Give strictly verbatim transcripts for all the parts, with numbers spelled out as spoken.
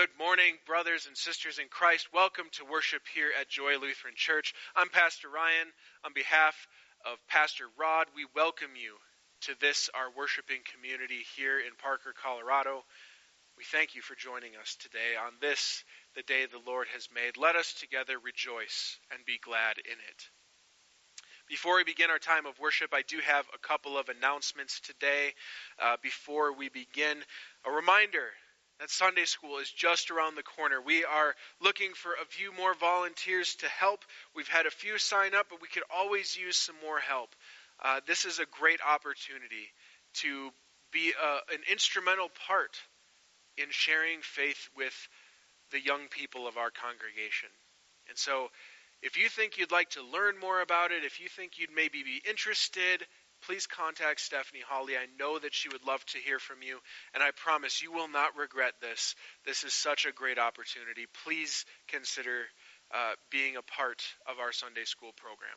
Good morning, brothers and sisters in Christ. Welcome to worship here at Joy Lutheran Church. I'm Pastor Ryan. On behalf of Pastor Rod, we welcome you to this, our worshiping community here in Parker, Colorado. We thank you for joining us today on this, the day the Lord has made. Let us together rejoice and be glad in it. Before we begin our time of worship, I do have a couple of announcements today. Uh, before we begin, a reminder that Sunday school is just around the corner. We are looking for a few more volunteers to help. We've had a few sign up, but we could always use some more help. Uh, this is a great opportunity to be a, an instrumental part in sharing faith with the young people of our congregation. And so, if you think you'd like to learn more about it, if you think you'd maybe be interested, please contact Stephanie Hawley. I know that she would love to hear from you, and I promise you will not regret this. This is such a great opportunity. Please consider uh, being a part of our Sunday school program.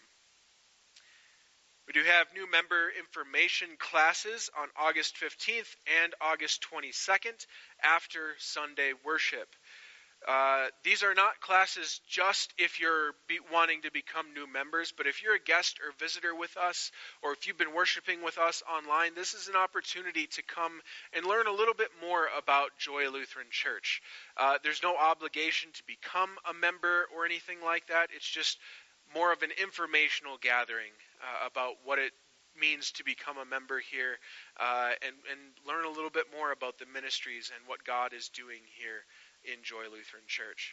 We do have new member information classes on August fifteenth and August twenty-second after Sunday worship. Uh, these are not classes just if you're be wanting to become new members, but if you're a guest or visitor with us, or if you've been worshiping with us online, this is an opportunity to come and learn a little bit more about Joy Lutheran Church. Uh, there's no obligation to become a member or anything like that. It's just more of an informational gathering uh, about what it means to become a member here uh, and, and learn a little bit more about the ministries and what God is doing here in Joy Lutheran Church.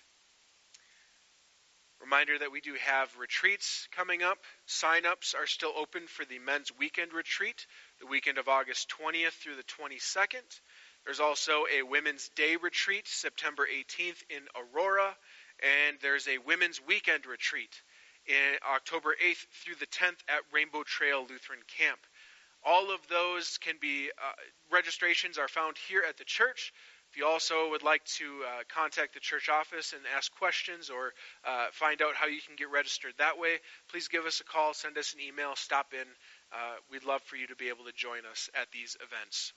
Reminder that we do have retreats coming up. Sign-ups are still open for the men's weekend retreat, the weekend of August twentieth through the twenty-second. There's also a women's day retreat, September eighteenth in Aurora, and there's a women's weekend retreat in October eighth through the tenth at Rainbow Trail Lutheran Camp. All of those can be, uh, registrations are found here at the church. If you also would like to uh, contact the church office and ask questions or uh, find out how you can get registered that way, please give us a call, send us an email, stop in. Uh, we'd love for you to be able to join us at these events.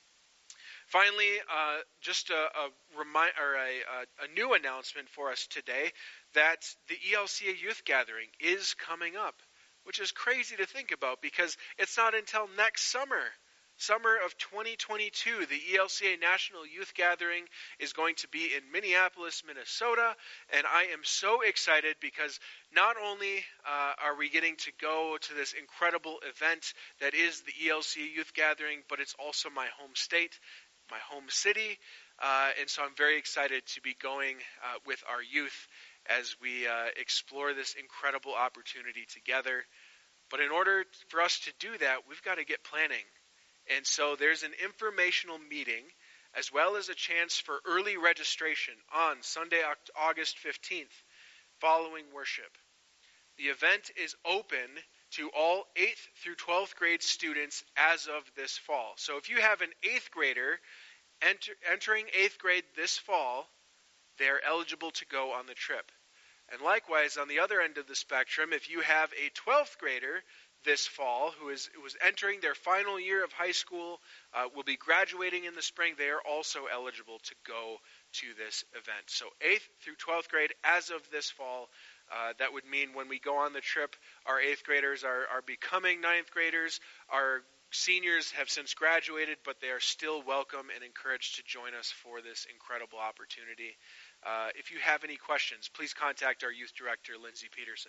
Finally, uh, just a, a, remind, or a, a, a new announcement for us today that the E L C A Youth Gathering is coming up, which is crazy to think about because it's not until next summer. Summer of twenty twenty-two, the E L C A National Youth Gathering is going to be in Minneapolis, Minnesota, and I am so excited because not only uh, are we getting to go to this incredible event that is the E L C A Youth Gathering, but it's also my home state, my home city, uh, and so I'm very excited to be going uh, with our youth as we uh, explore this incredible opportunity together. But in order for us to do that, we've got to get planning. And so there's an informational meeting as well as a chance for early registration on Sunday, August fifteenth, following worship. The event is open to all eighth through twelfth grade students as of this fall. So if you have an eighth grader enter, entering eighth grade this fall, they're eligible to go on the trip. And likewise, on the other end of the spectrum, if you have a twelfth grader this fall who is who is entering their final year of high school, uh, will be graduating in the spring, they are also eligible to go to this event. So eighth through twelfth grade as of this fall, uh, that would mean when we go on the trip, our eighth graders are, are becoming ninth graders. Our seniors have since graduated, but they are still welcome and encouraged to join us for this incredible opportunity. Uh, if you have any questions, please contact our youth director, Lindsay Peterson.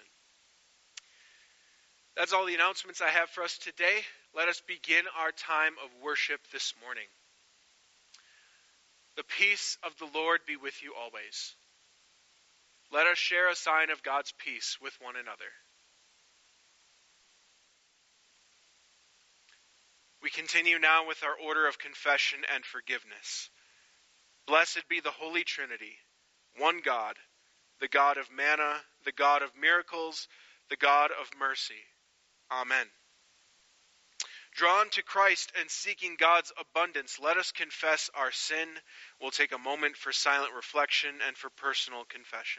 That's all the announcements I have for us today. Let us begin our time of worship this morning. The peace of the Lord be with you always. Let us share a sign of God's peace with one another. We continue now with our order of confession and forgiveness. Blessed be the Holy Trinity, one God, the God of manna, the God of miracles, the God of mercy. Amen. Drawn to Christ and seeking God's abundance, let us confess our sin. We'll take a moment for silent reflection and for personal confession.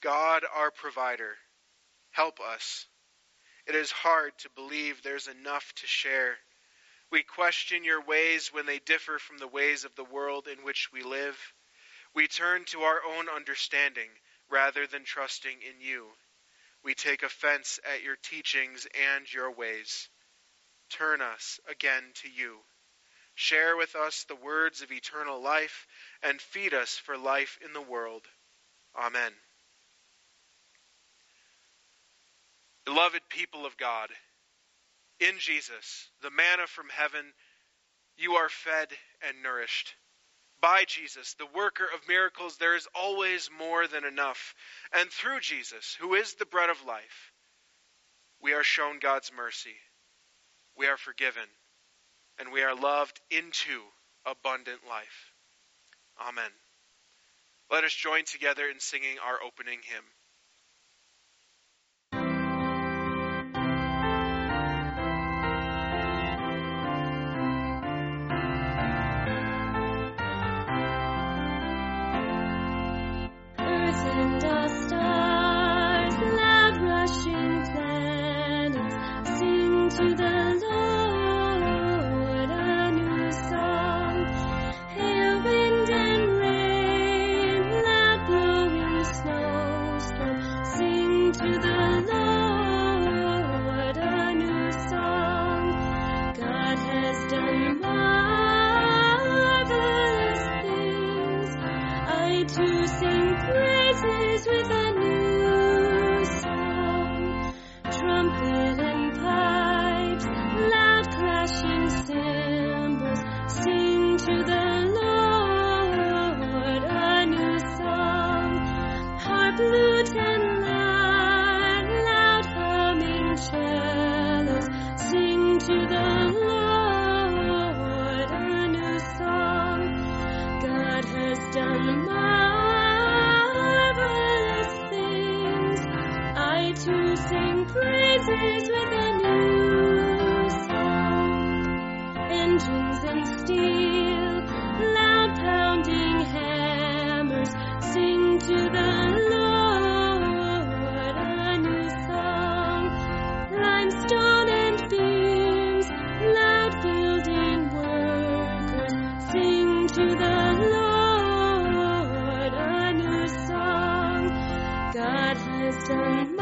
God, our provider, help us. It is hard to believe there's enough to share. We question your ways when they differ from the ways of the world in which we live. We turn to our own understanding rather than trusting in you. We take offense at your teachings and your ways. Turn us again to you. Share with us the words of eternal life and feed us for life in the world. Amen. Beloved people of God, in Jesus, the manna from heaven, you are fed and nourished. By Jesus, the worker of miracles, there is always more than enough. And through Jesus, who is the bread of life, we are shown God's mercy. We are forgiven, and we are loved into abundant life. Amen. Let us join together in singing our opening hymn. To the Lord a new song. Hail, wind and rain, loud blowing snowstorm. Sing to the Lord a new song. God has done marvelous things. I too sing praises with a new song. Trumpet and pipe, loud clashing cymbals, sing to the Lord a new song. Harp, lute, and lyre, loud humming cellos, sing to the Lord a new song. God has done marvelous things. I too sing praises with a new song. Engines and steel, loud pounding hammers, sing to the Lord a new song. Limestone and beams, loud building workers, sing to the Lord a new song. God has done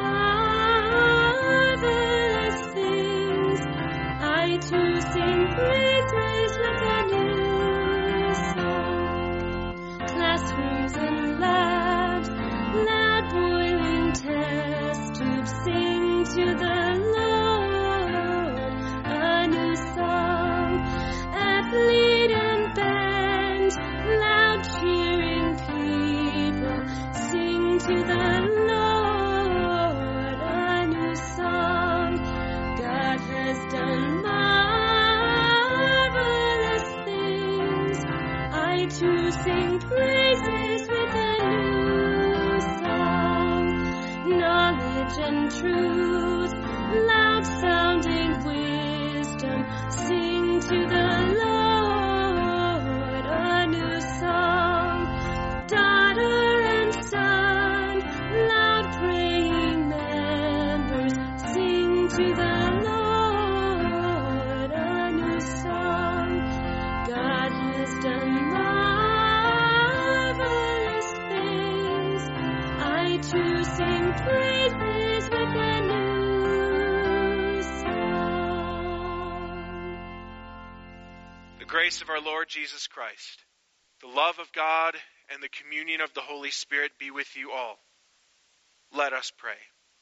marvelous things. I too sing praises with a new song. Classrooms and labs, loud boiling test tubes, sing to the Lord a new song. Athlete and band, loud cheering people, sing to the Lord a new song. God has done marvelous things. I too sing praises with a new song. Knowledge and truth, loud sounding wisdom, sing to the Lord a new song. Daughter and son, loud praying members, sing to the Lord a new song. God has done marvelous things. I too sing praises with a new song. The grace of our Lord Jesus Christ, the love of God, and the communion of the Holy Spirit be with you all. Let us pray.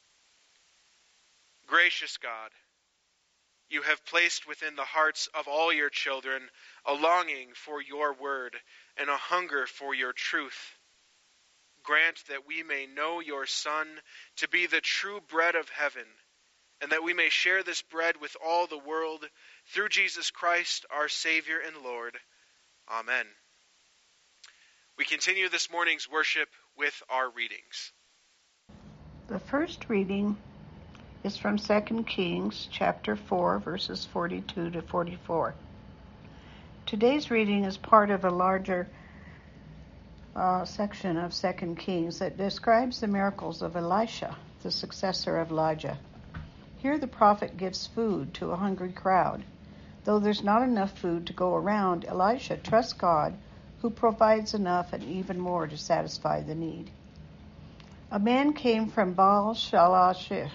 Gracious God, you have placed within the hearts of all your children a longing for your word and a hunger for your truth. Grant that we may know your Son to be the true bread of heaven, and that we may share this bread with all the world, through Jesus Christ, our Savior and Lord. Amen. We continue this morning's worship with our readings. The first reading is from Second Kings chapter four, verses forty-two to forty-four. Today's reading is part of a larger uh, section of Second Kings that describes the miracles of Elisha, the successor of Elijah. Here the prophet gives food to a hungry crowd. Though there's not enough food to go around, Elisha trusts God, who provides enough and even more to satisfy the need. A man came from Baal Shalishah,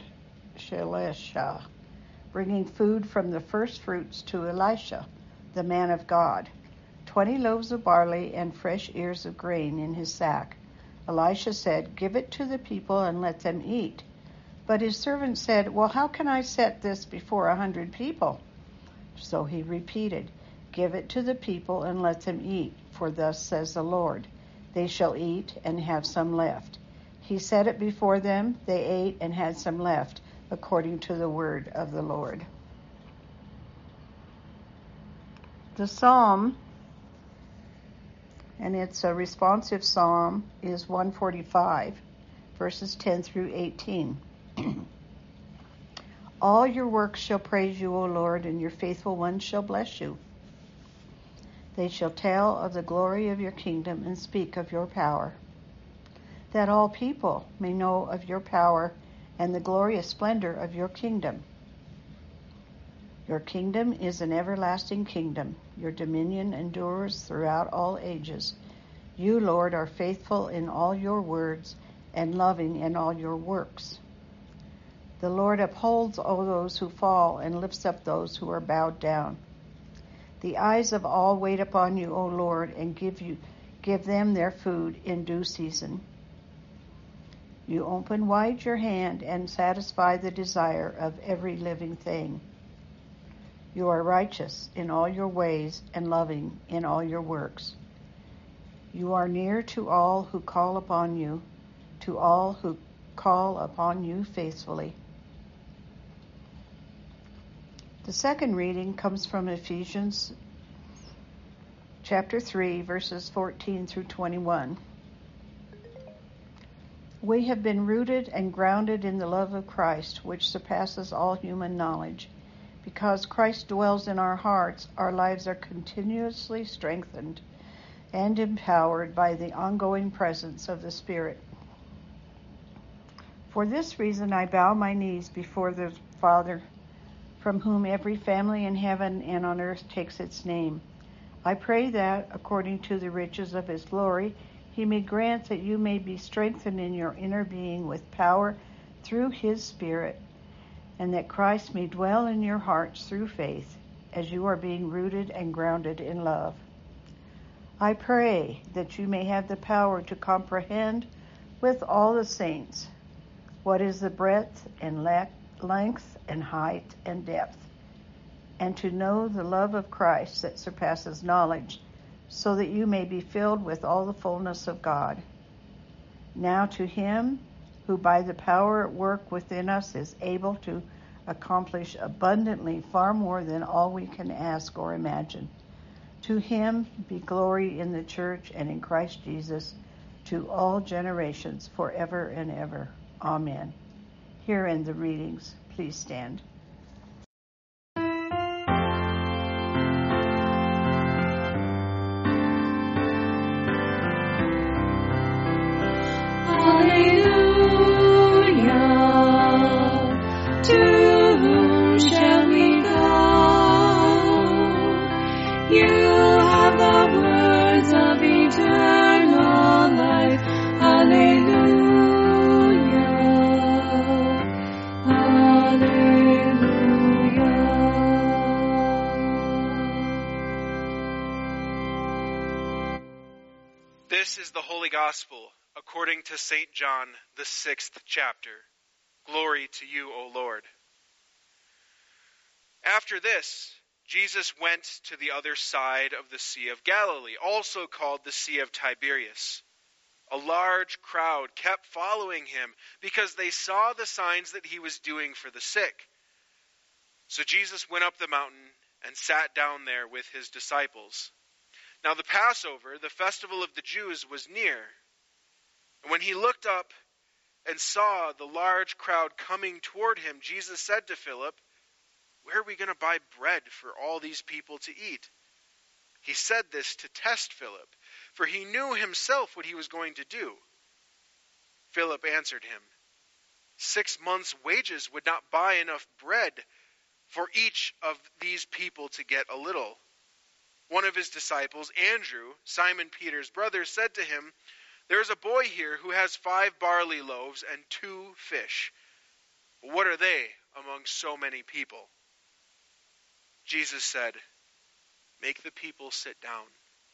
bringing food from the first fruits to Elisha, the man of God, twenty loaves of barley and fresh ears of grain in his sack. Elisha said, "Give it to the people and let them eat." But his servant said, "Well, how can I set this before a hundred people?" So he repeated, "Give it to the people and let them eat, for thus says the Lord, they shall eat and have some left." He set it before them, they ate and had some left, according to the word of the Lord. The psalm, and it's a responsive psalm, is one forty-five, verses ten through eighteen. All your works shall praise you, O Lord, and your faithful ones shall bless you. They shall tell of the glory of your kingdom and speak of your power, that all people may know of your power and the glorious splendor of your kingdom. Your kingdom is an everlasting kingdom. Your dominion endures throughout all ages. You, Lord, are faithful in all your words and loving in all your works. The Lord upholds all those who fall and lifts up those who are bowed down. The eyes of all wait upon you, O Lord, and give you give them their food in due season. You open wide your hand and satisfy the desire of every living thing. You are righteous in all your ways and loving in all your works. You are near to all who call upon you, to all who call upon you faithfully. The second reading comes from Ephesians chapter three, verses fourteen through twenty-one. We have been rooted and grounded in the love of Christ, which surpasses all human knowledge. Because Christ dwells in our hearts, our lives are continuously strengthened and empowered by the ongoing presence of the Spirit. For this reason I bow my knees before the Father, from whom every family in heaven and on earth takes its name. I pray that, according to the riches of his glory, he may grant that you may be strengthened in your inner being with power through his Spirit, and that Christ may dwell in your hearts through faith, as you are being rooted and grounded in love. I pray that you may have the power to comprehend with all the saints what is the breadth and length and height and depth, and to know the love of Christ that surpasses knowledge, so that you may be filled with all the fullness of God. Now to him who by the power at work within us is able to accomplish abundantly far more than all we can ask or imagine. To him be glory in the church and in Christ Jesus to all generations forever and ever. Amen. Here end the readings. Please stand. This is the Holy Gospel according to Saint John, the sixth chapter. Glory to you, O Lord. After this, Jesus went to the other side of the Sea of Galilee, also called the Sea of Tiberias. A large crowd kept following him because they saw the signs that he was doing for the sick. So Jesus went up the mountain and sat down there with his disciples. Now the Passover, the festival of the Jews, was near. And when he looked up and saw the large crowd coming toward him, Jesus said to Philip, "Where are we going to buy bread for all these people to eat?" He said this to test Philip, for he knew himself what he was going to do. Philip answered him, Six months' wages would not buy enough bread for each of these people to get a little. One of his disciples, Andrew, Simon Peter's brother, said to him, There is a boy here who has five barley loaves and two fish. What are they among so many people? Jesus said, Make the people sit down.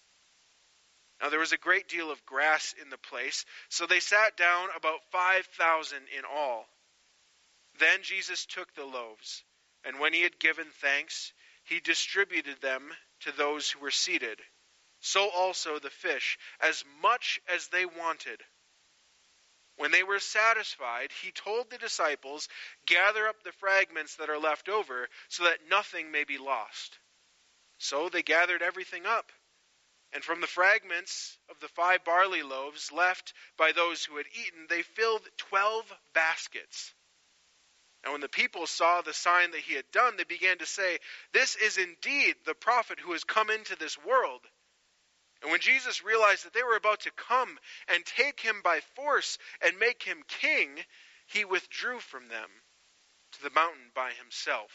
Now there was a great deal of grass in the place, so they sat down, about five thousand in all. Then Jesus took the loaves, and when he had given thanks, he distributed them to those who were seated. So also the fish, as much as they wanted. When they were satisfied, he told the disciples, Gather up the fragments that are left over, so that nothing may be lost. So they gathered everything up. And from the fragments of the five barley loaves left by those who had eaten, they filled twelve baskets. And when the people saw the sign that he had done, they began to say, This is indeed the prophet who has come into this world. And when Jesus realized that they were about to come and take him by force and make him king, he withdrew from them to the mountain by himself.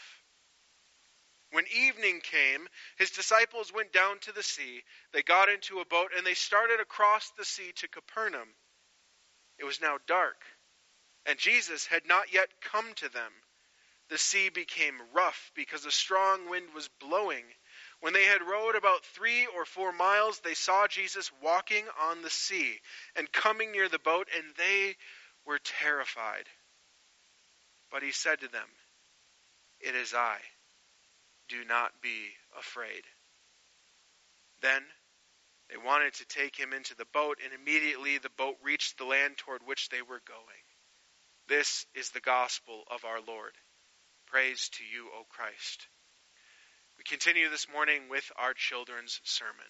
When evening came, his disciples went down to the sea. They got into a boat and they started across the sea to Capernaum. It was now dark, and Jesus had not yet come to them. The sea became rough because a strong wind was blowing. When they had rowed about three or four miles, they saw Jesus walking on the sea and coming near the boat, and they were terrified. But he said to them, It is I. Do not be afraid. Then they wanted to take him into the boat, and immediately the boat reached the land toward which they were going. This is the gospel of our Lord. Praise to you, O Christ. We continue this morning with our children's sermon.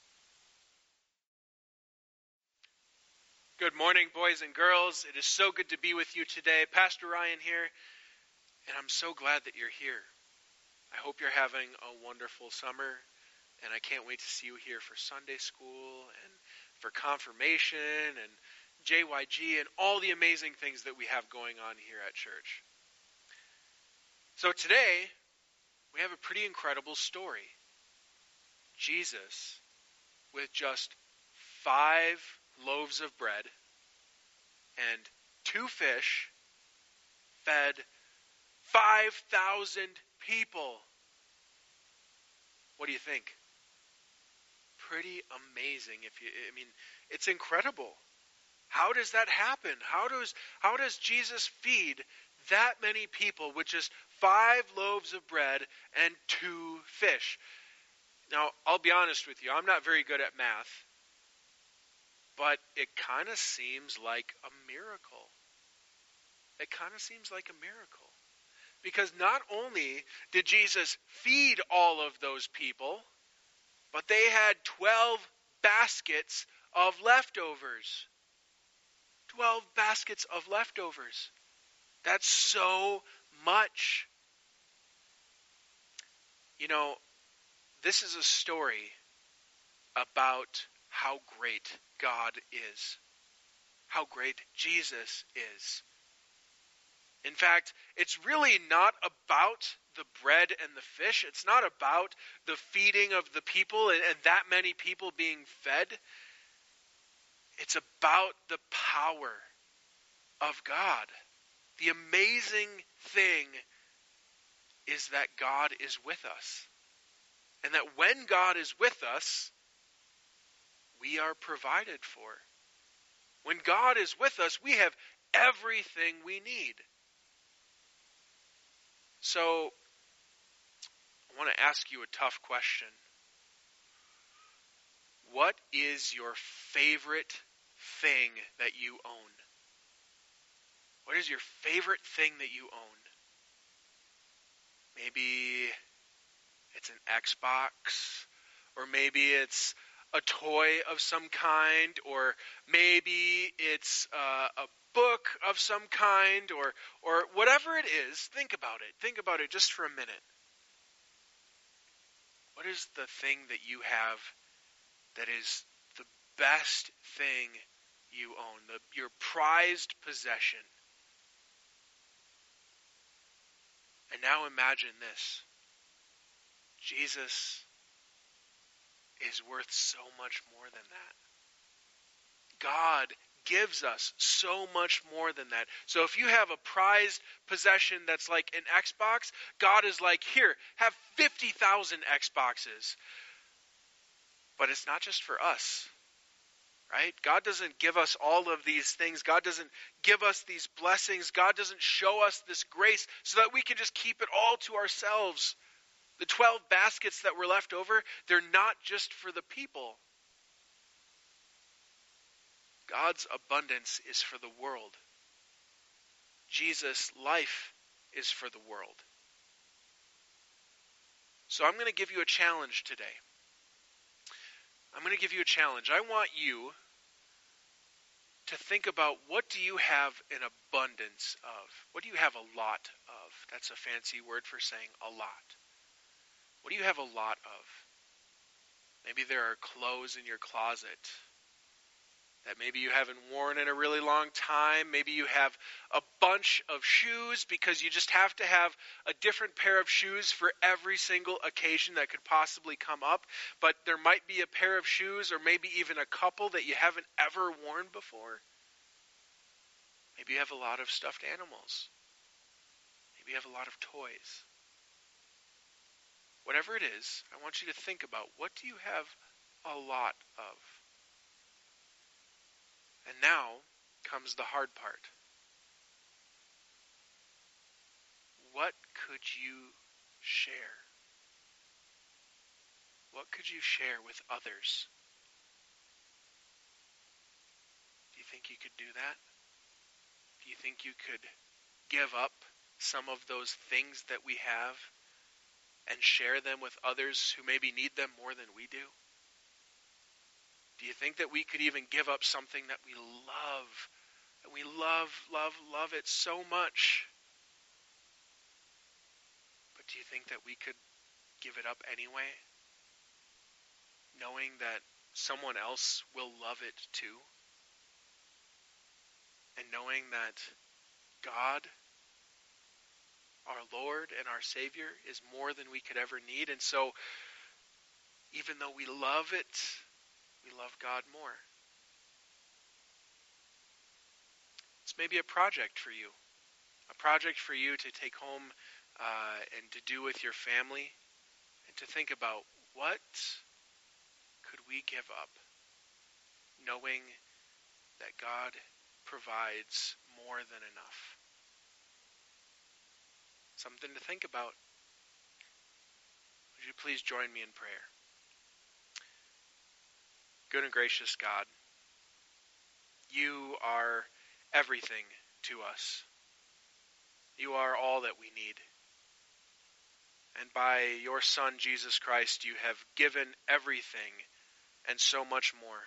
Good morning, boys and girls. It is so good to be with you today. Pastor Ryan here, and I'm so glad that you're here. I hope you're having a wonderful summer, and I can't wait to see you here for Sunday school and for confirmation and J Y G and all the amazing things that we have going on here at church. So today, we have a pretty incredible story. Jesus, with just five loaves of bread and two fish, fed five thousand people. What do you think? Pretty amazing. If you, I mean, it's incredible. How does that happen? How does how does Jesus feed that many people with just five loaves of bread and two fish? Now, I'll be honest with you. I'm not very good at math, but it kind of seems like a miracle. It kind of seems like a miracle. Because not only did Jesus feed all of those people, but they had twelve baskets of leftovers. twelve baskets of leftovers. That's so much. You know, this is a story about how great God is. How great Jesus is. In fact, it's really not about the bread and the fish. It's not about the feeding of the people and, and that many people being fed. It's about the power of God. The amazing thing is that God is with us. And that when God is with us, we are provided for. When God is with us, we have everything we need. So, I want to ask you a tough question. What is your favorite thing that you own? What is your favorite thing that you own? Maybe it's an Xbox, or maybe it's a toy of some kind, or maybe it's uh, a book of some kind, or or whatever it is. Think about it. Think about it just for a minute. What is the thing that you have that is the best thing you own, the, your prized possession. And now imagine this. Jesus is worth so much more than that. God gives us so much more than that. So if you have a prized possession that's like an Xbox, God is like, here, have fifty thousand Xboxes. But it's not just for us, right? God doesn't give us all of these things. God doesn't give us these blessings. God doesn't show us this grace so that we can just keep it all to ourselves. The twelve baskets that were left over, they're not just for the people. God's abundance is for the world. Jesus' life is for the world. So I'm going to give you a challenge today. I'm going to give you a challenge. I want you to think about, what do you have an abundance of? What do you have a lot of? That's a fancy word for saying a lot. What do you have a lot of? Maybe there are clothes in your closet that maybe you haven't worn in a really long time. Maybe you have a bunch of shoes because you just have to have a different pair of shoes for every single occasion that could possibly come up. But there might be a pair of shoes, or maybe even a couple, that you haven't ever worn before. Maybe you have a lot of stuffed animals. Maybe you have a lot of toys. Whatever it is, I want you to think about, what do you have a lot of? And now comes the hard part. What could you share? What could you share with others? Do you think you could do that? Do you think you could give up some of those things that we have and share them with others who maybe need them more than we do? Do you think that we could even give up something that we love, and we love, love, love it so much? But do you think that we could give it up anyway, knowing that someone else will love it too? And knowing that God, our Lord and our Savior, is more than we could ever need. And so, even though we love it, we love God more. It's maybe a project for you. A project for you to take home uh, and to do with your family, and to think about, what could we give up, knowing that God provides more than enough. Something to think about. Would you please join me in prayer? Good and gracious God, you are everything to us. You are all that we need. And by your Son, Jesus Christ, you have given everything and so much more.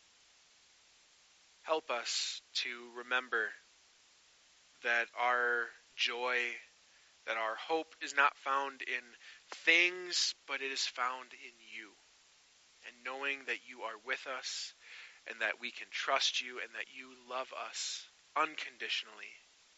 Help us to remember that our joy, that our hope is not found in things, but it is found in you. And knowing that you are with us, and that we can trust you, and that you love us unconditionally.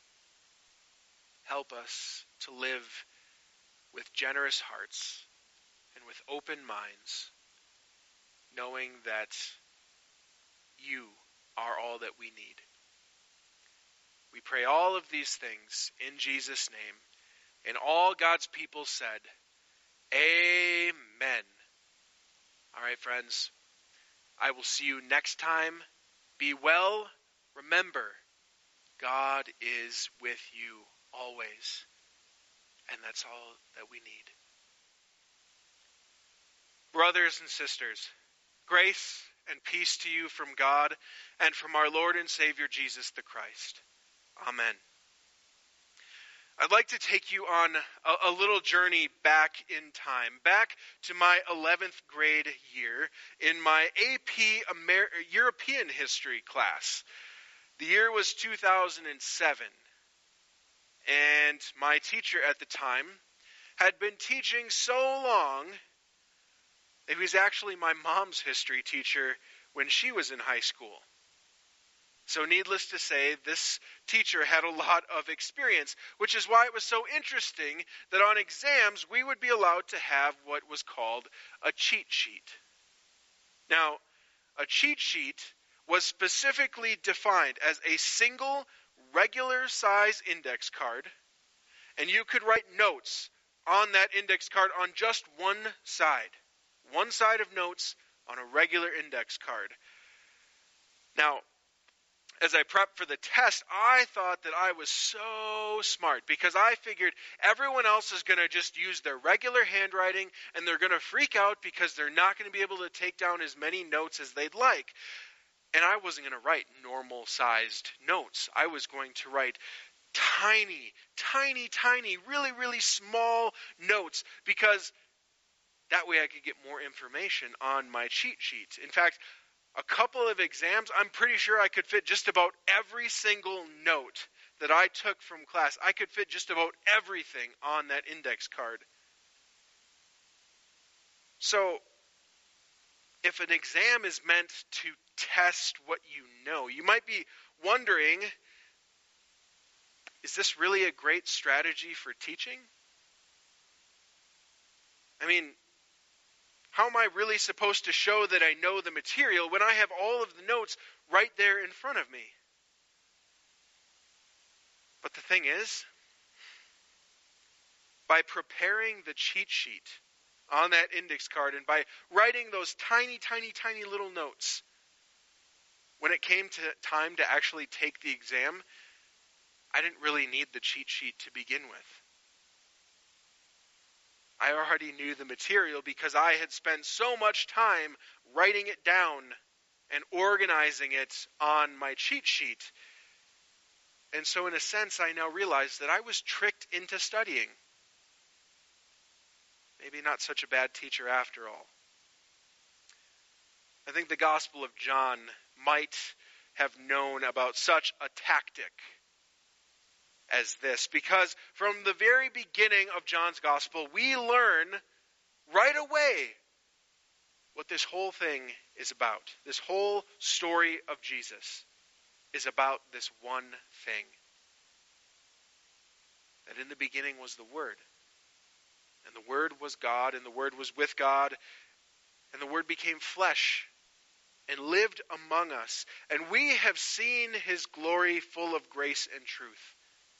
Help us to live with generous hearts and with open minds, knowing that you are all that we need. We pray all of these things in Jesus' name. And all God's people said, Amen. All right, friends. I will see you next time. Be well. Remember, God is with you always. And that's all that we need. Brothers and sisters, grace and peace to you from God and from our Lord and Savior Jesus the Christ. Amen. I'd like to take you on a, a little journey back in time, back to my eleventh grade year in my A P Amer- European history class. The year was two thousand seven, and my teacher at the time had been teaching so long. He was actually my mom's history teacher when she was in high school. So needless to say, this teacher had a lot of experience, which is why it was so interesting that on exams we would be allowed to have what was called a cheat sheet. Now, a cheat sheet was specifically defined as a single regular size index card, and you could write notes on that index card on just one side. One side of notes on a regular index card. Now, as I prepped for the test, I thought that I was so smart because I figured everyone else is going to just use their regular handwriting and they're going to freak out because they're not going to be able to take down as many notes as they'd like. And I wasn't going to write normal-sized notes. I was going to write tiny, tiny, tiny, really, really small notes because that way I could get more information on my cheat sheet. In fact, a couple of exams, I'm pretty sure I could fit just about every single note that I took from class. I could fit just about everything on that index card. So, if an exam is meant to test what you know, you might be wondering, is this really a great strategy for teaching? I mean, how am I really supposed to show that I know the material when I have all of the notes right there in front of me? But the thing is, by preparing the cheat sheet on that index card and by writing those tiny, tiny, tiny little notes, when it came to time to actually take the exam, I didn't really need the cheat sheet to begin with. I already knew the material because I had spent so much time writing it down and organizing it on my cheat sheet. And so in a sense, I now realize that I was tricked into studying. Maybe not such a bad teacher after all. I think the Gospel of John might have known about such a tactic as this, because from the very beginning of John's Gospel, we learn right away what this whole thing is about. This whole story of Jesus is about this one thing. That in the beginning was the Word. And the Word was God, and the Word was with God, and the Word became flesh and lived among us. And we have seen His glory full of grace and truth.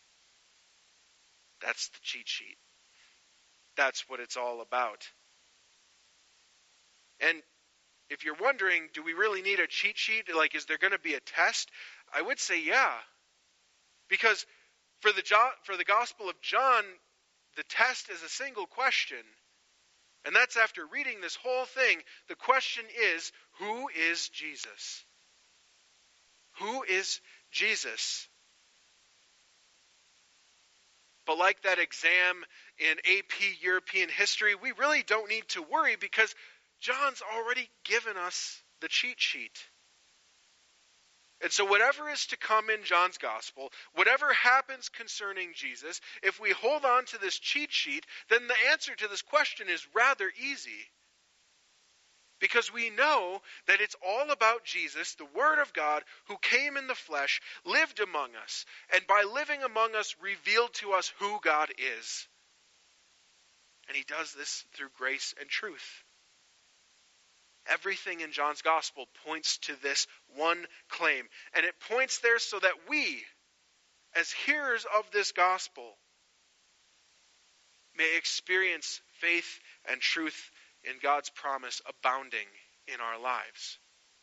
That's the cheat sheet. That's what it's all about. And if you're wondering, do we really need a cheat sheet? Like, is there going to be a test? I would say yeah. Because for the jo- for the Gospel of John, the test is a single question. And that's after reading this whole thing. The question is, who is Jesus? Who is Jesus? But like that exam in A P European history, we really don't need to worry because John's already given us the cheat sheet. And so whatever is to come in John's gospel, whatever happens concerning Jesus, if we hold on to this cheat sheet, then the answer to this question is rather easy. Because we know that it's all about Jesus, the Word of God, who came in the flesh, lived among us, and by living among us, revealed to us who God is. And He does this through grace and truth. Everything in John's Gospel points to this one claim. And it points there so that we, as hearers of this Gospel, may experience faith and truth in God's promise abounding in our lives.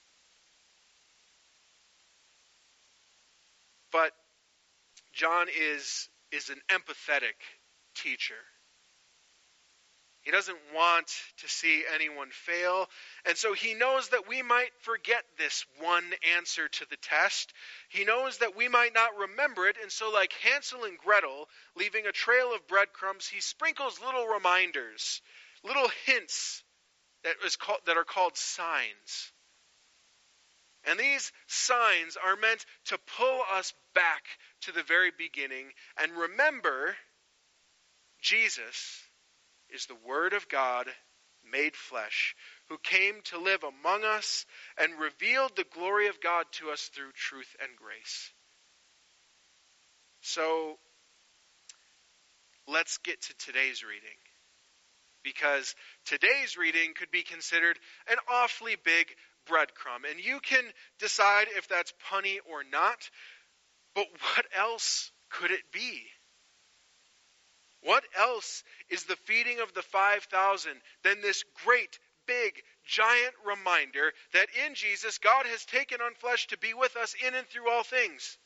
But John is, is an empathetic teacher. He doesn't want to see anyone fail, and so he knows that we might forget this one answer to the test. He knows that we might not remember it, and so like Hansel and Gretel, leaving a trail of breadcrumbs, he sprinkles little reminders, little hints that is called, that are called signs. And these signs are meant to pull us back to the very beginning and remember Jesus is the Word of God made flesh, who came to live among us and revealed the glory of God to us through truth and grace. So, let's get to today's reading, because today's reading could be considered an awfully big breadcrumb, and you can decide if that's punny or not, but what else could it be? What else is the feeding of the five thousand than this great, big, giant reminder that in Jesus, God has taken on flesh to be with us in and through all things?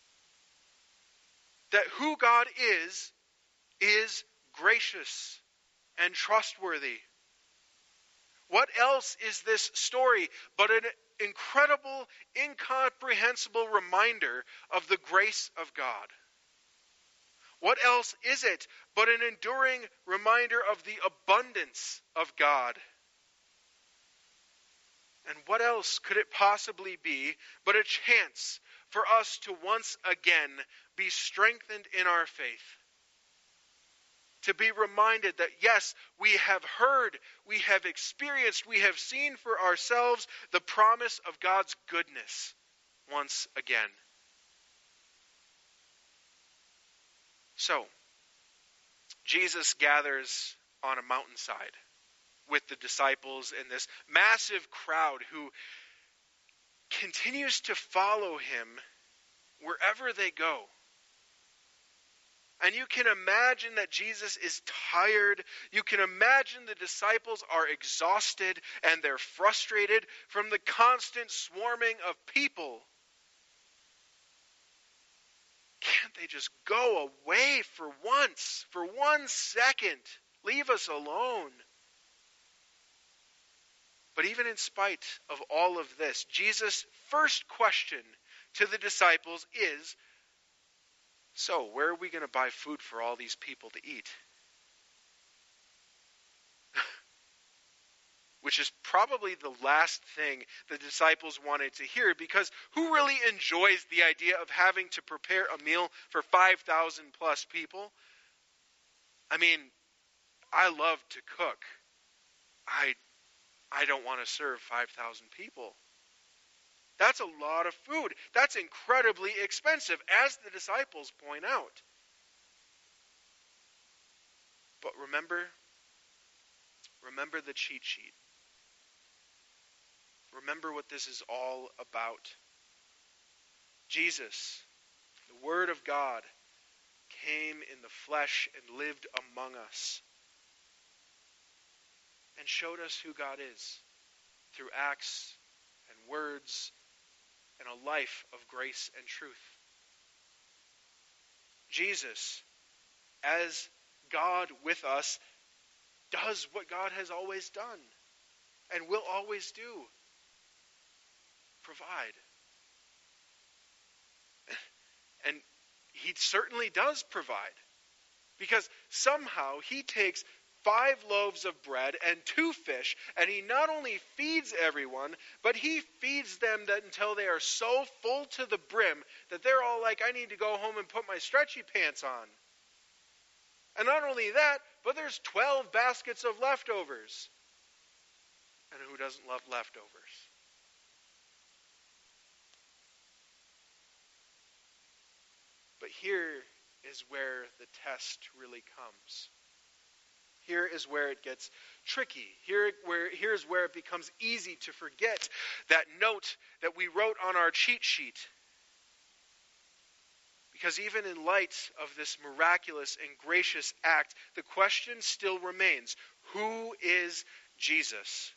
That who God is, is gracious and trustworthy. What else is this story but an incredible, incomprehensible reminder of the grace of God? What else is it but an enduring reminder of the abundance of God? And what else could it possibly be but a chance for us to once again be strengthened in our faith? To be reminded that, yes, we have heard, we have experienced, we have seen for ourselves the promise of God's goodness once again. So, Jesus gathers on a mountainside with the disciples and this massive crowd who continues to follow him wherever they go. And you can imagine that Jesus is tired. You can imagine the disciples are exhausted and they're frustrated from the constant swarming of people. Can't they just go away for once, for one second? Leave us alone. But even in spite of all of this, Jesus' first question to the disciples is, so, where are we going to buy food for all these people to eat? Which is probably the last thing the disciples wanted to hear, because who really enjoys the idea of having to prepare a meal for five thousand plus people? I mean, I love to cook. I, I don't want to serve five thousand people. That's a lot of food. That's incredibly expensive, as the disciples point out. But remember, remember the cheat sheet. Remember what this is all about. Jesus, the Word of God, came in the flesh and lived among us and showed us who God is through acts and words and a life of grace and truth. Jesus, as God with us, does what God has always done and will always do. Provide. And he certainly does provide, because somehow he takes five loaves of bread and two fish, and he not only feeds everyone, but he feeds them that until they are so full to the brim that they're all like, I need to go home and put my stretchy pants on. And not only that, but there's twelve baskets of leftovers. And who doesn't love leftovers? But here is where the test really comes. Here is where it gets tricky. Here, where, here's where it becomes easy to forget that note that we wrote on our cheat sheet. Because even in light of this miraculous and gracious act, the question still remains, who is Jesus?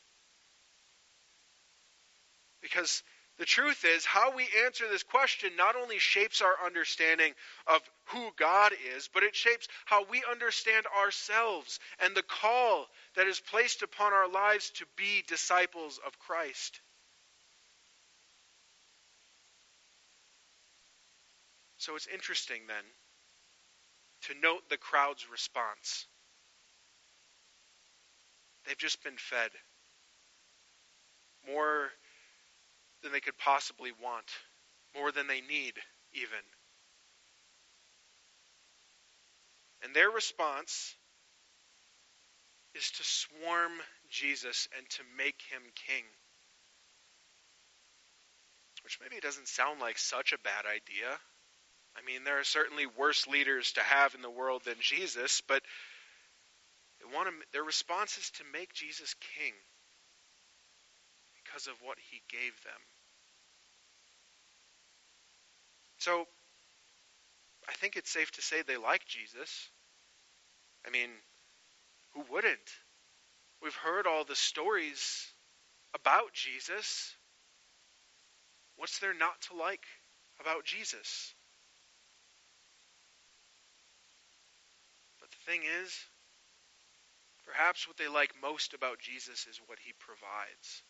Because the truth is, how we answer this question not only shapes our understanding of who God is, but it shapes how we understand ourselves and the call that is placed upon our lives to be disciples of Christ. So it's interesting then to note the crowd's response. They've just been fed more than they could possibly want, more than they need even. And their response is to swarm Jesus and to make him king. Which maybe doesn't sound like such a bad idea. I mean, there are certainly worse leaders to have in the world than Jesus, but they want to, their response is to make Jesus king because of what he gave them. So, I think it's safe to say they like Jesus. I mean, who wouldn't? We've heard all the stories about Jesus. What's there not to like about Jesus? But the thing is, perhaps what they like most about Jesus is what he provides.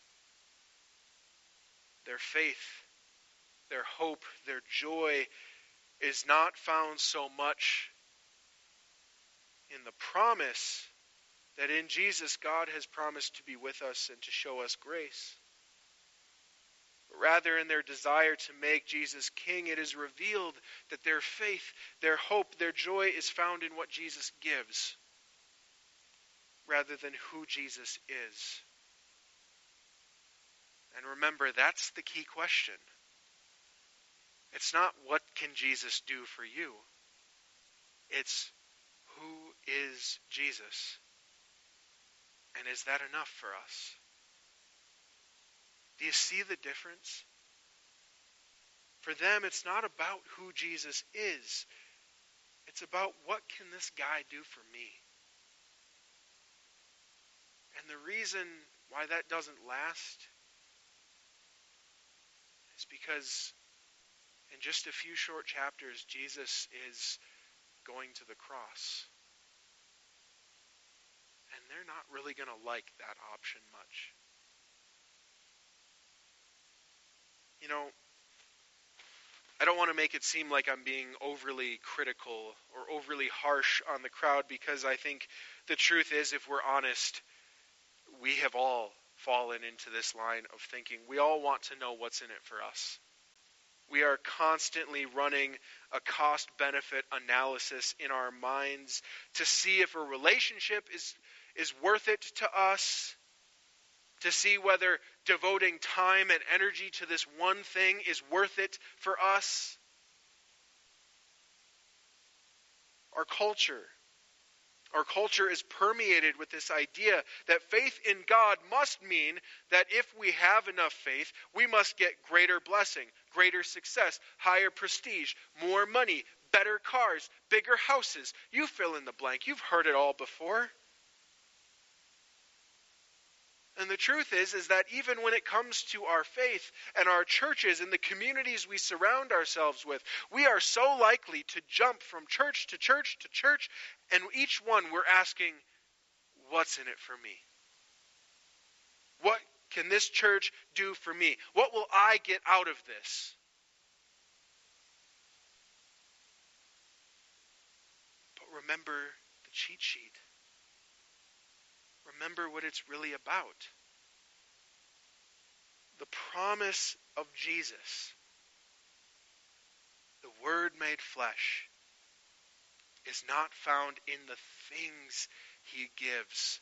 Their faith, their hope, their joy is not found so much in the promise that in Jesus God has promised to be with us and to show us grace. But rather in their desire to make Jesus king, it is revealed that their faith, their hope, their joy is found in what Jesus gives, rather than who Jesus is. And remember, that's the key question. It's not what can Jesus do for you. It's who is Jesus? And is that enough for us? Do you see the difference? For them, it's not about who Jesus is. It's about what can this guy do for me? And the reason why that doesn't last is because in just a few short chapters, Jesus is going to the cross. And they're not really going to like that option much. You know, I don't want to make it seem like I'm being overly critical or overly harsh on the crowd, because I think the truth is, if we're honest, we have all fallen into this line of thinking. We all want to know what's in it for us. We are constantly running a cost-benefit analysis in our minds to see if a relationship is, is worth it to us, to see whether devoting time and energy to this one thing is worth it for us. Our culture, our culture is permeated with this idea that faith in God must mean that if we have enough faith, we must get greater blessing, greater success, higher prestige, more money, better cars, bigger houses. You fill in the blank. You've heard it all before. And the truth is, is that even when it comes to our faith and our churches and the communities we surround ourselves with, we are so likely to jump from church to church to church, and each one we're asking, what's in it for me? What can this church do for me? What will I get out of this? But remember the cheat sheet. Remember what it's really about. The promise of Jesus, the Word made flesh, is not found in the things he gives.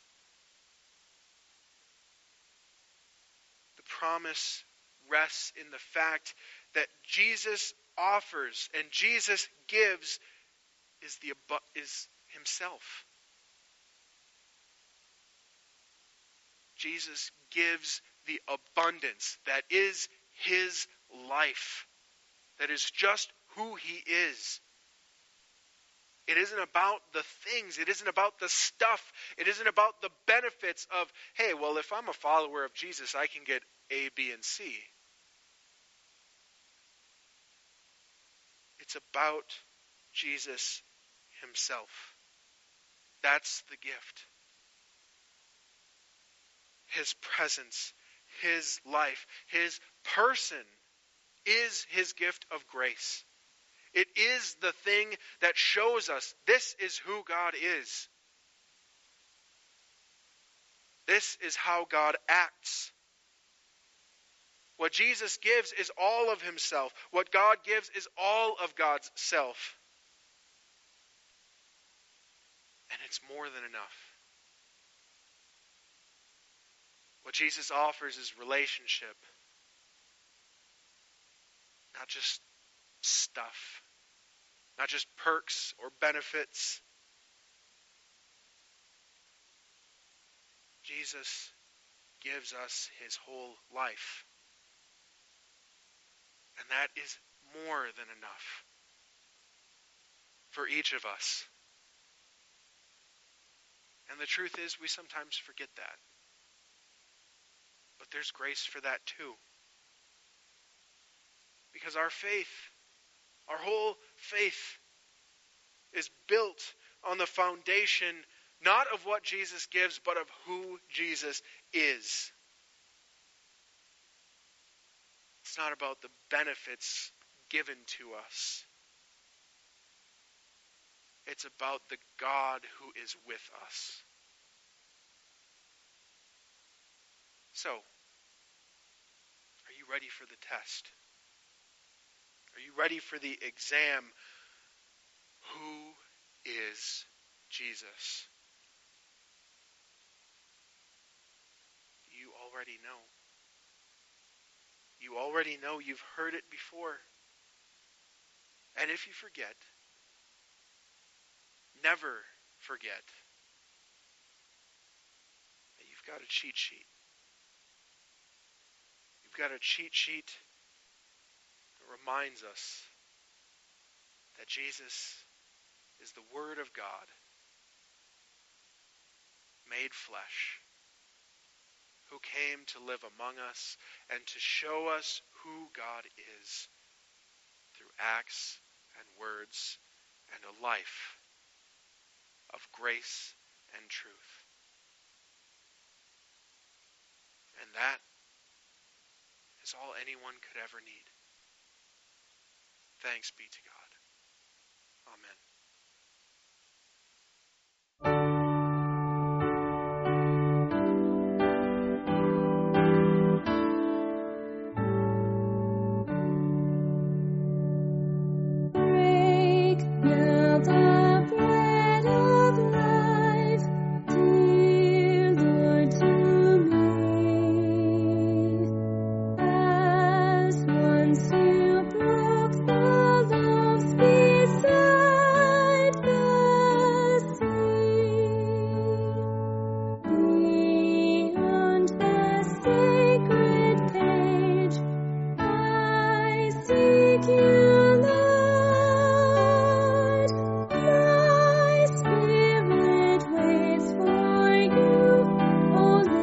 The promise rests in the fact that Jesus offers and Jesus gives is the is himself. Jesus gives the abundance that is his life. That is just who he is. It isn't about the things. It isn't about the stuff. It isn't about the benefits of, hey, well, if I'm a follower of Jesus, I can get A, B, and C. It's about Jesus himself. That's the gift. His presence, his life, his person is his gift of grace. It is the thing that shows us this is who God is. This is how God acts. What Jesus gives is all of himself. What God gives is all of God's self. And it's more than enough. What Jesus offers is relationship, not just stuff, not just perks or benefits. Jesus gives us his whole life. And that is more than enough for each of us. And the truth is, we sometimes forget that. But there's grace for that too. Because our faith, our whole faith, is built on the foundation not of what Jesus gives, but of who Jesus is. It's not about the benefits given to us. It's about the God who is with us. So, are you ready for the test? Are you ready for the exam? Who is Jesus? You already know. You already know. You've heard it before. And if you forget, never forget that you've got a cheat sheet. You've got a cheat sheet that reminds us that Jesus is the Word of God made flesh, who came to live among us and to show us who God is through acts and words and a life of grace and truth. And that is all anyone could ever need. Thanks be to God. Amen. Break now the bread of life, dear Lord, to me. As once you broke the loaves beside the sea, beyond the sacred page, I seek you. My spirit waits for you, O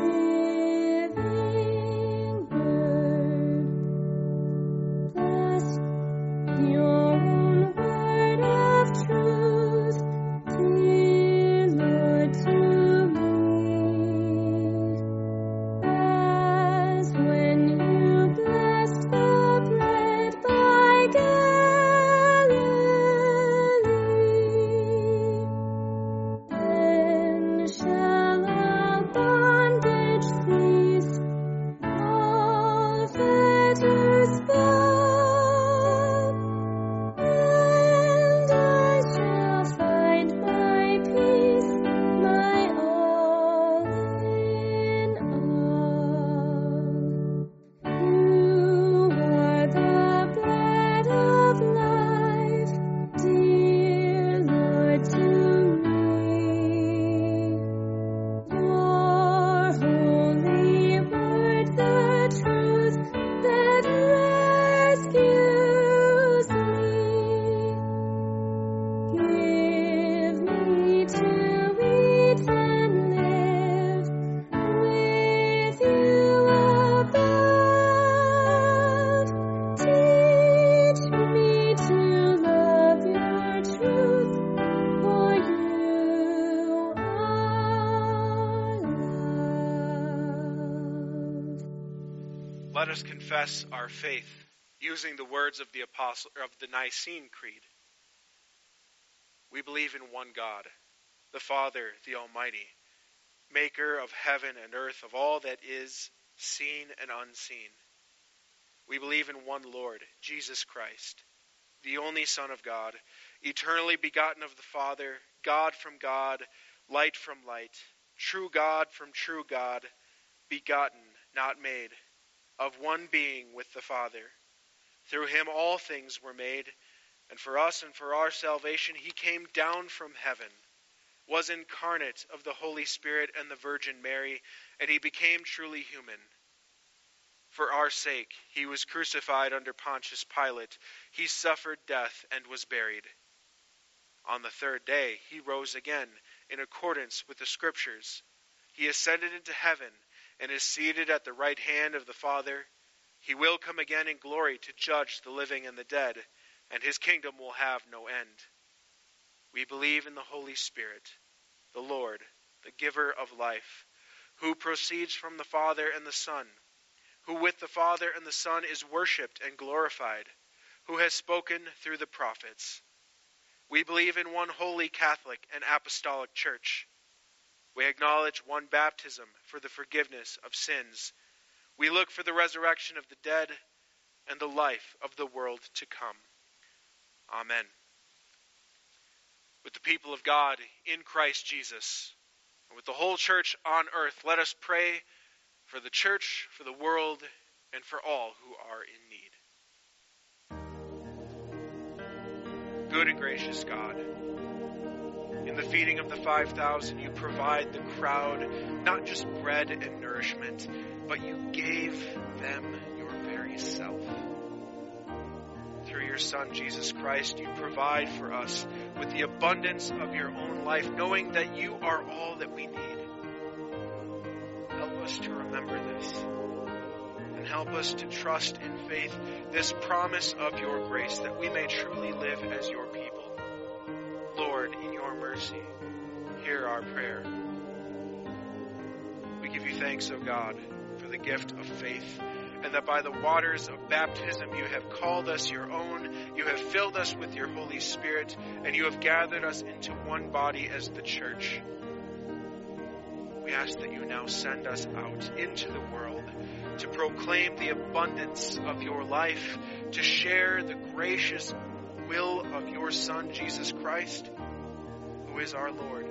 living Word. Bless your own word of truth, dear Lord, to me. As when you blessed the bread by Galilee, then shall our bondage cease, all fetters fall, and I shall find my peace, my all in all. You are the bread of life, dear Lord, to me. Your holy word, the truth that rescues me. Give me to eat and live with you above. Teach me to love your truth, for you are love. Let us confess our faith using the words of the apostle of the Nicene Creed. We believe in one God, the Father, the Almighty, maker of heaven and earth, of all that is seen and unseen. We believe in one Lord, Jesus Christ, the only Son of God, eternally begotten of the Father, God from God, light from light, true God from true God, begotten, not made, of one being with the Father. Through him all things were made, and for us and for our salvation he came down from heaven, was incarnate of the Holy Spirit and the Virgin Mary, and he became truly human. For our sake he was crucified under Pontius Pilate. He suffered death and was buried. On the third day he rose again, in accordance with the Scriptures. He ascended into heaven and is seated at the right hand of the Father. He will come again in glory to judge the living and the dead, and his kingdom will have no end. We believe in the Holy Spirit, the Lord, the giver of life, who proceeds from the Father and the Son, who with the Father and the Son is worshipped and glorified, who has spoken through the prophets. We believe in one holy Catholic and apostolic church. We acknowledge one baptism for the forgiveness of sins. We look for the resurrection of the dead and the life of the world to come. Amen. With the people of God in Christ Jesus, and with the whole church on earth, let us pray for the church, for the world, and for all who are in need. Good and gracious God, in the feeding of the five thousand, you provide the crowd not just bread and nourishment, but you gave them your very self. Through your Son, Jesus Christ, you provide for us with the abundance of your own life, knowing that you are all that we need. Help us to remember this, and help us to trust in faith this promise of your grace, that we may truly live as your people. Lord, in your mercy, hear our prayer. We give you thanks, O God, for the gift of faith, and that by the waters of baptism you have called us your own, you have filled us with your Holy Spirit, and you have gathered us into one body as the church. We ask that you now send us out into the world to proclaim the abundance of your life, to share the gracious will of your Son, Jesus Christ, who is our Lord.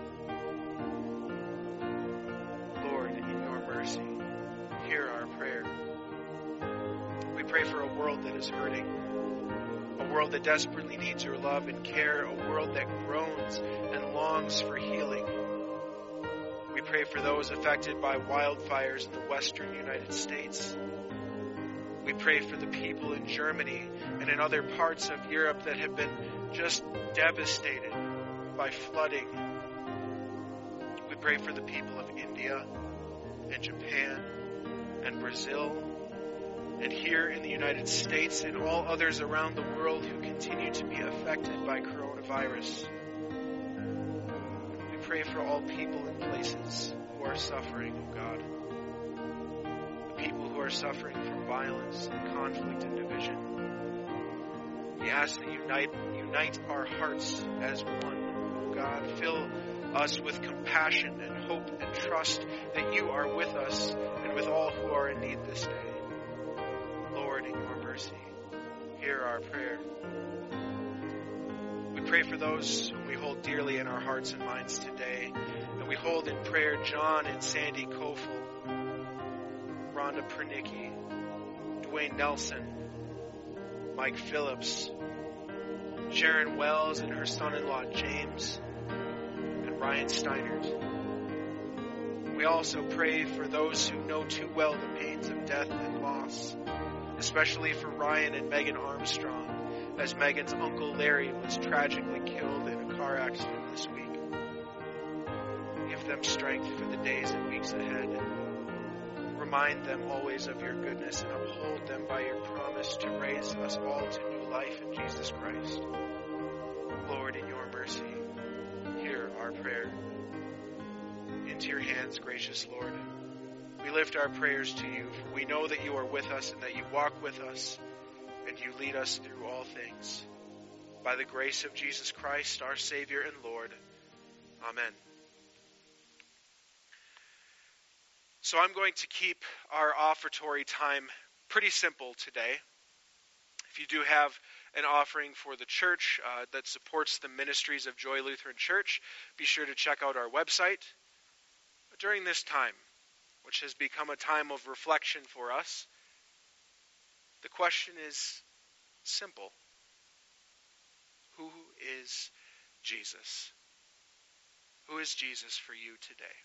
Lord, in your mercy, hear our prayer. We pray for a world that is hurting, a world that desperately needs your love and care, a world that groans and longs for healing. We pray for those affected by wildfires in the western United States. We pray for the people in Germany and in other parts of Europe that have been just devastated by flooding. We pray for the people of India and Japan and Brazil, and here in the United States and all others around the world who continue to be affected by coronavirus. We pray for all people and places who are suffering, oh God. The people who are suffering from violence and conflict and division. We ask that you unite, unite our hearts as one, oh God. Fill us with compassion and hope and trust that you are with us and with all who are in need this day. Lord, in your mercy, hear our prayer. We pray for those whom we hold dearly in our hearts and minds today, and we hold in prayer John and Sandy Kofel, Rhonda Pernicki, Dwayne Nelson, Mike Phillips, Sharon Wells and her son-in-law James, and Ryan Steinert. We also pray for those who know too well the pains of death and loss, especially for Ryan and Megan Armstrong, as Megan's uncle Larry was tragically killed in a car accident this week. Give them strength for the days and weeks ahead. Remind them always of your goodness and uphold them by your promise to raise us all to new life in Jesus Christ. Lord, in your mercy, hear our prayer. Into your hands, gracious Lord, we lift our prayers to you, for we know that you are with us and that you walk with us and you lead us through all things. By the grace of Jesus Christ, our Savior and Lord. Amen. So I'm going to keep our offertory time pretty simple today. If you do have an offering for the church uh, that supports the ministries of Joy Lutheran Church, be sure to check out our website. During this time, which has become a time of reflection for us, the question is simple. Who is Jesus? Who is Jesus for you today?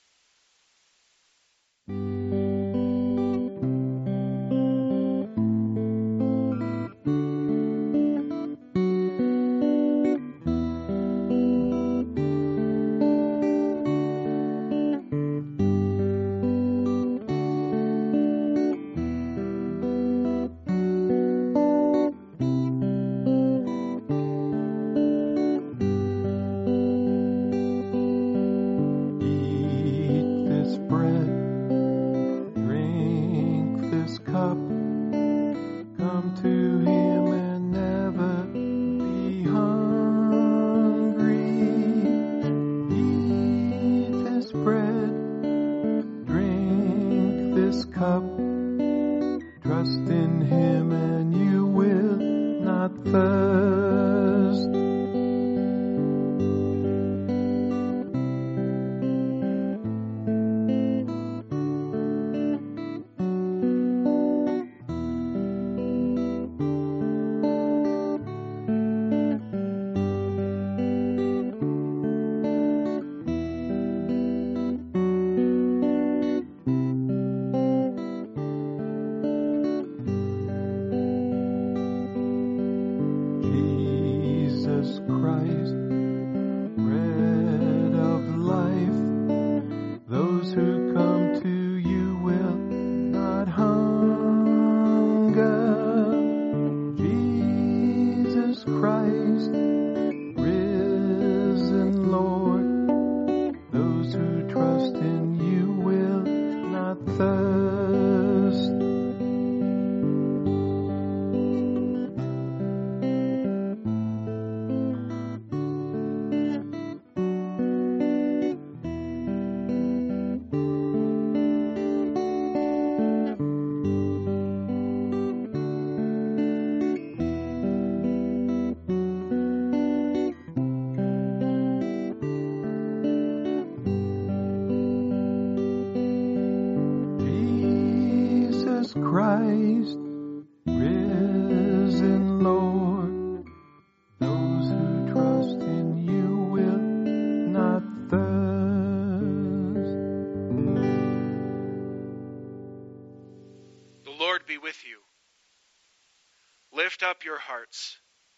Lift up your hearts.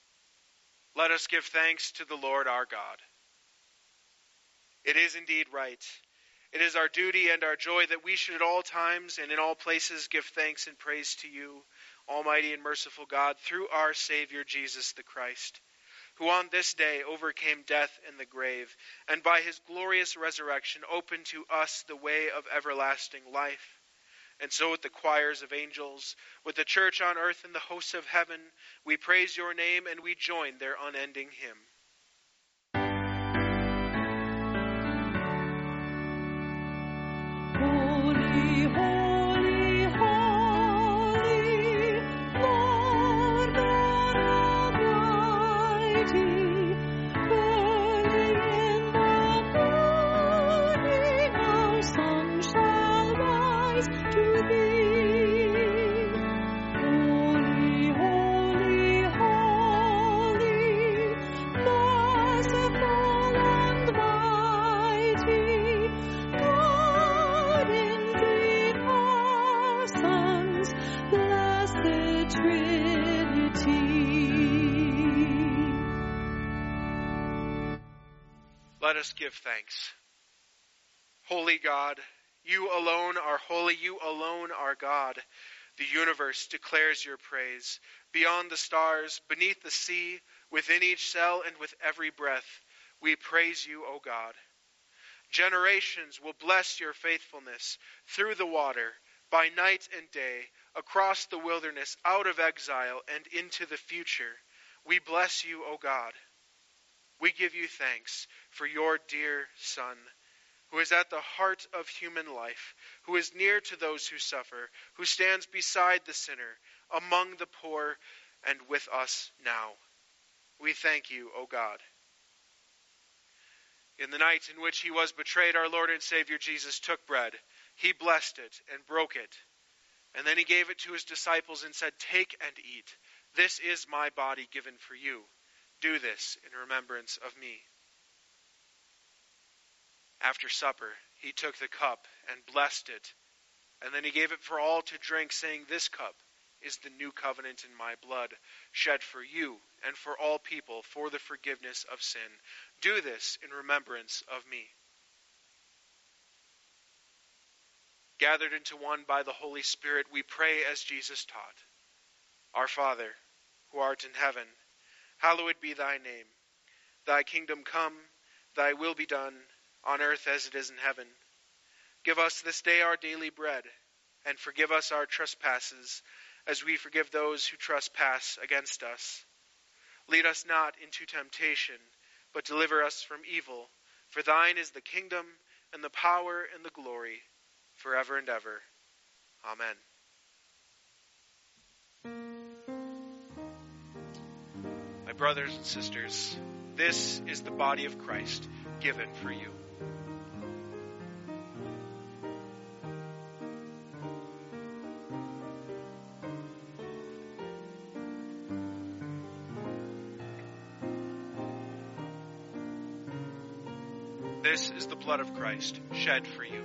Let us give thanks to the Lord our God. It is indeed right. It is our duty and our joy that we should at all times and in all places give thanks and praise to you, Almighty and merciful God, through our Savior Jesus the Christ, who on this day overcame death and the grave, and by his glorious resurrection opened to us the way of everlasting life. And so with the choirs of angels, with the church on earth and the hosts of heaven, we praise your name and we join their unending hymn. Holy, holy, holy, Lord God Almighty, early in the morning our sun shall rise to thee. Holy, holy, holy, merciful and mighty, God in three persons, blessed Trinity. Let us give thanks. Holy God, you alone are holy, you alone are God. The universe declares your praise. Beyond the stars, beneath the sea, within each cell and with every breath, we praise you, O God. Generations will bless your faithfulness through the water, by night and day, across the wilderness, out of exile, and into the future. We bless you, O God. We give you thanks for your dear Son, who is at the heart of human life, who is near to those who suffer, who stands beside the sinner, among the poor, and with us now. We thank you, O God. In the night in which he was betrayed, our Lord and Savior Jesus took bread. He blessed it and broke it. And then he gave it to his disciples and said, "Take and eat. This is my body given for you. Do this in remembrance of me." After supper, he took the cup and blessed it. And then he gave it for all to drink, saying, "This cup is the new covenant in my blood, shed for you and for all people for the forgiveness of sin. Do this in remembrance of me." Gathered into one by the Holy Spirit, we pray as Jesus taught. Our Father, who art in heaven, hallowed be thy name. Thy kingdom come, thy will be done, on earth as it is in heaven. Give us this day our daily bread, and forgive us our trespasses, as we forgive those who trespass against us. Lead us not into temptation, but deliver us from evil. For thine is the kingdom, and the power, and the glory, forever and ever. Amen. My brothers and sisters, this is the body of Christ given for you. This is the blood of Christ shed for you.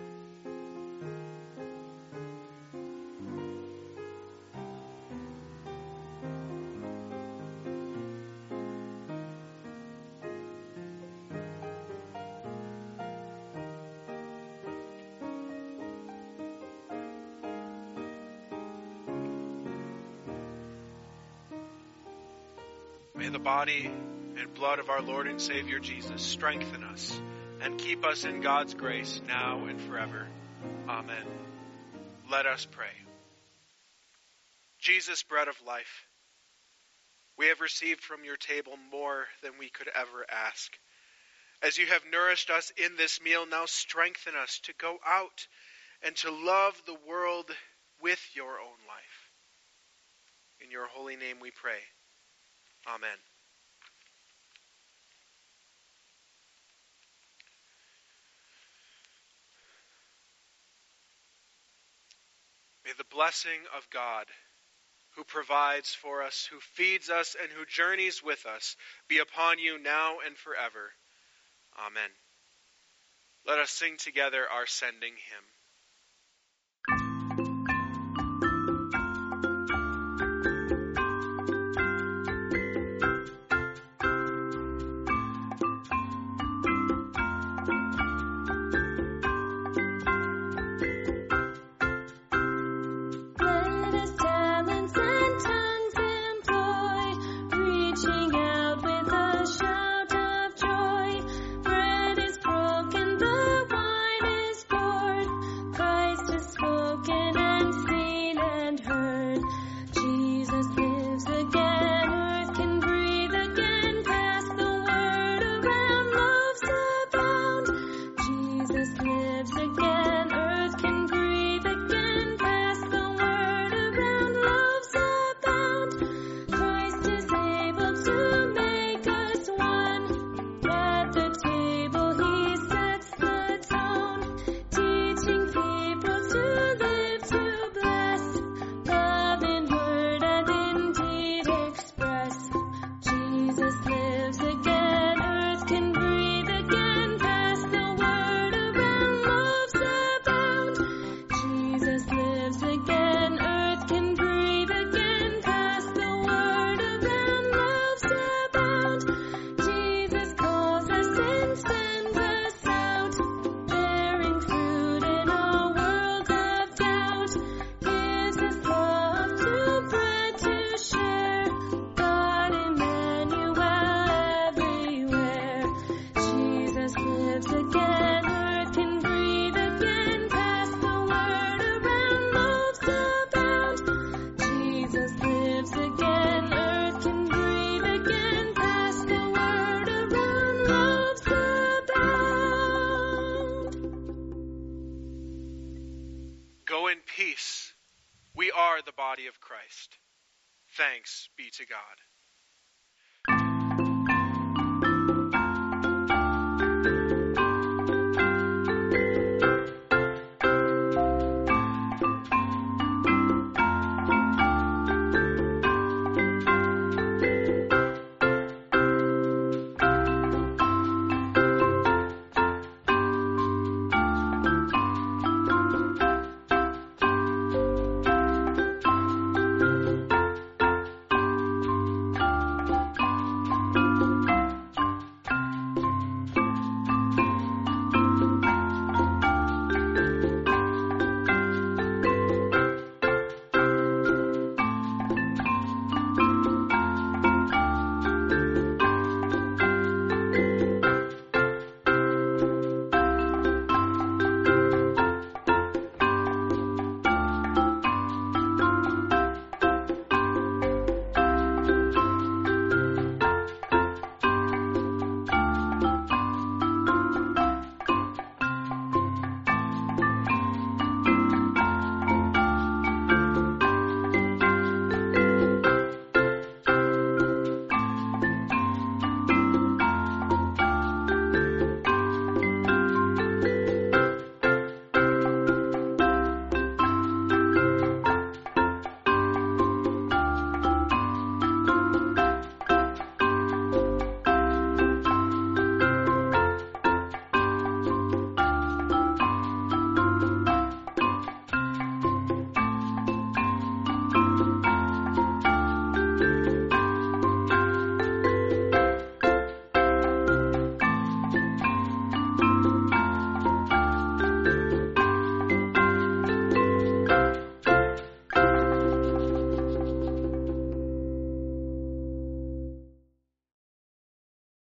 May the body and blood of our Lord and Savior Jesus strengthen us and keep us in God's grace now and forever. Amen. Let us pray. Jesus, bread of life, we have received from your table more than we could ever ask. As you have nourished us in this meal, now strengthen us to go out and to love the world with your own life. In your holy name we pray. Amen. May the blessing of God, who provides for us, who feeds us, and who journeys with us, be upon you now and forever. Amen. Let us sing together our sending hymn. We are the body of Christ. Thanks be to God.